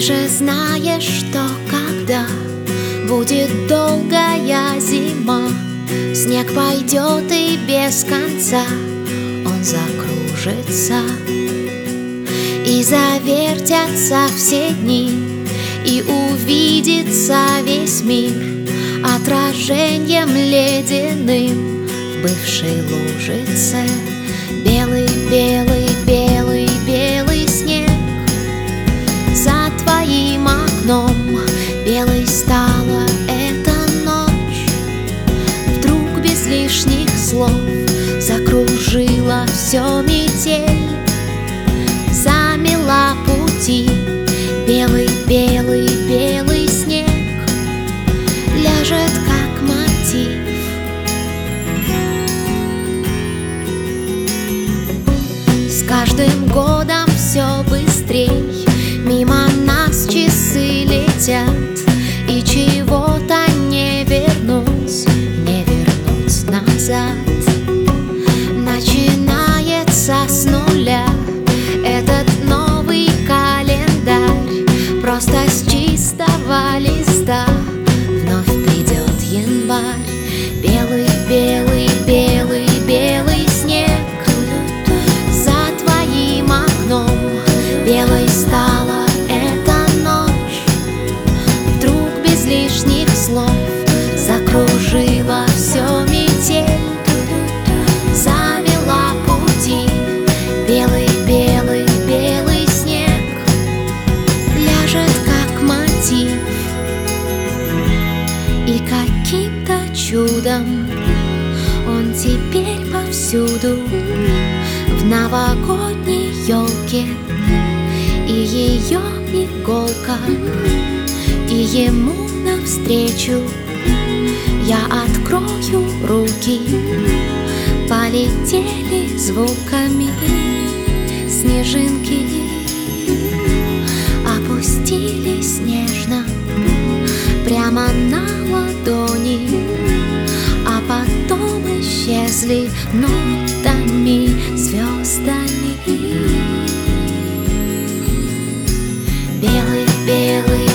же знаешь, что когда будет долгая зима, снег пойдет и без конца он закружится, и завертятся все дни, и увидится весь мир отражением ледяным в бывшей лужице. Белый, белый, белый, белый снег за твоим окном. Белой стала эта ночь, вдруг без лишних слов закружила все метель, замела пути. Белый, белый, белый снег ляжет как мотив. С каждым годом все быстрей мимо нас часы летят, и чего-то не вернуть назад. Начинается с нуля этот новый календарь, просто с чистого листа вновь придет январь. Белый, белый, белый, белый снег за твоим окном. Белой стала эта ночь, вдруг без лишних слов закружила все метель, замела пути. Белый, белый, белый снег ляжет как мотив. И каким-то чудом он теперь повсюду, в новогодней елке и ее иголка, и ему навстречу я открою руки. Полетели звуками снежинки, опустились нежно прямо на ладони, а потом исчезли нотами, звездами. Белый, белый,